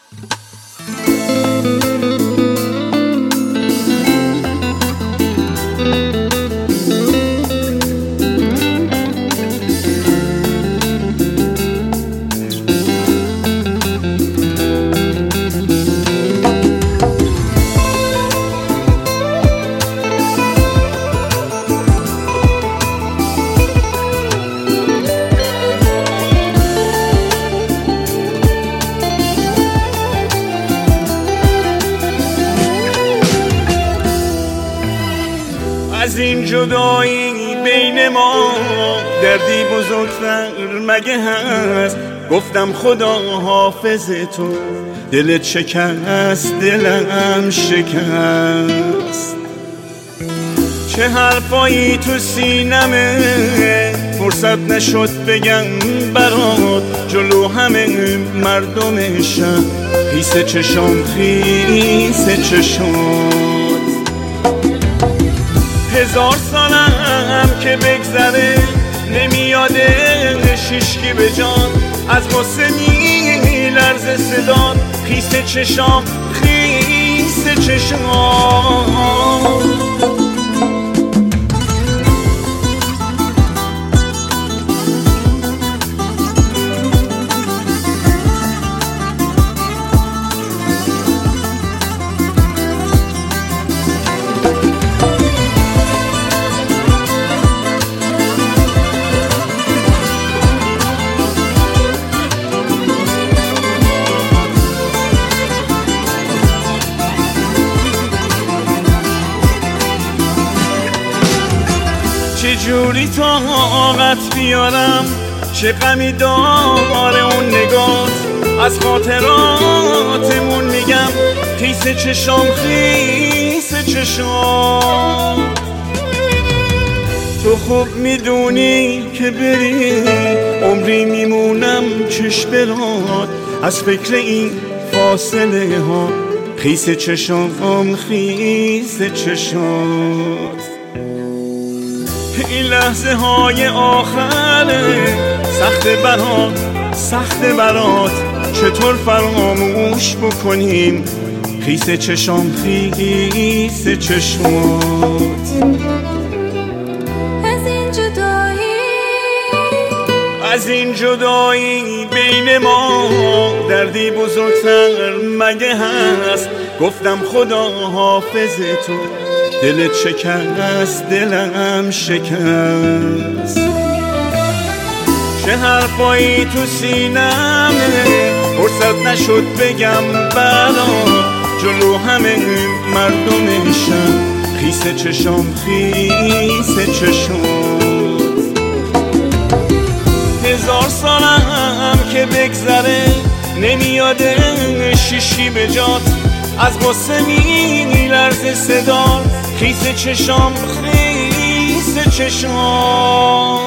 از این جدایی بین ما دردی بزرگتر مگه هست؟ گفتم خدا حافظ تو، دلت شکست دلم شکست. چه حرفایی تو سینمه فرصت نشد بگم برات، جلو همه مردم شهر خیس چشام خیس چشات. 1000 سالم که بگذره نمیادش هیشکی به جان، از غصه میلرزه صدات خیس چشام خیس چشام. چه جوری طاقت بیارم، چه غمی داره اون نگات، از خاطراتمون میگم خیس چشام خیس چشام. تو خوب میدونی که بری عمری میمونم چشم برات، از فکر این فاصله ها خیس چشام خیس چشات. این لحظه های آخره سخت برات، چطور فراموش بکنیم خیس چشام خیس چشمات. از این جدایی بین ما دردی بزرگتر مگه هست؟ گفتم خدا حافظ تو، دلت شکست دلم شکست. چه حرفایی تو سینمه فرصت نشد بگم برات، جلو همه مردم شهر خیس چشام خیس چشمات. 1000 سالم که بگذره نمیادش هیشکی به جات، از غصه میلرزه صدات خیس چشام خیس چشام.